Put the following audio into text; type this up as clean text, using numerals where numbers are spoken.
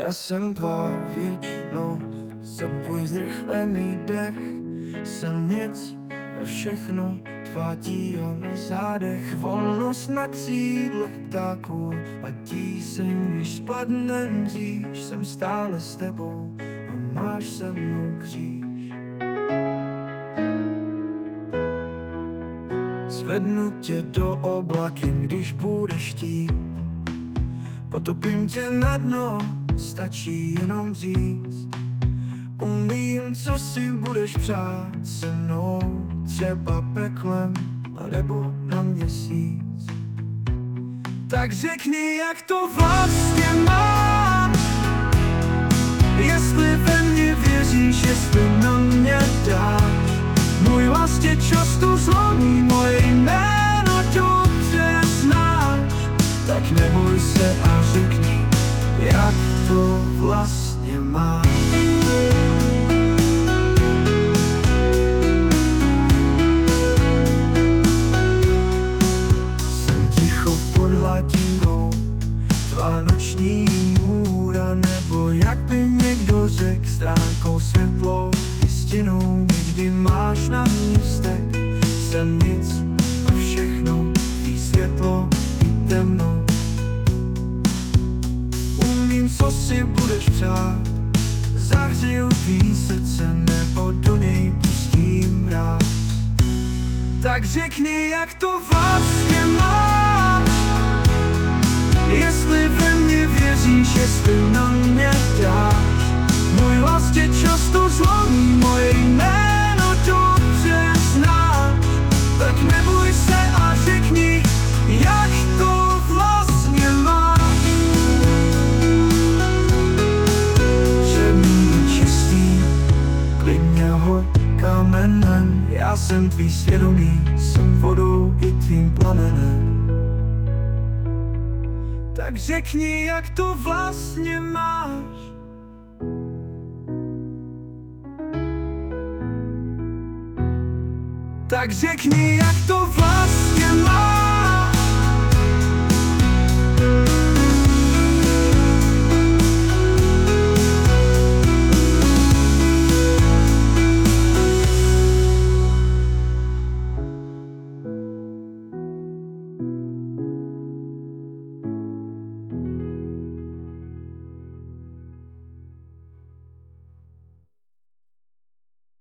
Já jsem věčnost, zapojí zrychlený dech, silnic a všechno tvá tího na zádech. Volnost na křídlech ptáků a tíseň, když spadnem dříž, jsem stále s tebou a máš se mnou kříž. Zvednu tě do oblaky, když budeš chtít, potopím tě na dno, stačí jenom říct. Umím, co si budeš přát se mnou, třeba peklem, nebo na měsíc. Tak řekni, jak to vlastně mám, jestli ve mě věříš, jestli na mě dáš. Můj vlastně často zlomí, moje jméno dobře znáš. Tak neboj se a řekni, jak to vlastně máš. Jsem ticho pod hladinou, tvá noční můra, nebo jak by někdo řekl, stránkou světlou jistinou. Někdy máš na mě vztek, jsem nic a všechno, i světlo, i temno. Umím, co si budeš přát, zahřeju tvý srdce, nebo do něj pustím mráz. Tak řekni, jak to vlastně mám, jestli ve mě věříš, jestli na mě dáš. Můj vlastně často zlomí, moje jméno dobře znáš. Tak neboj se a řekni, jak to vlastně máš. Černý čistý, klidně hoď kamenem, já jsem tvý svědomí, jsem vodou i tvým plamenem. Tak řekni, jak to vlastně máš. Tak řekni, jak to vlastně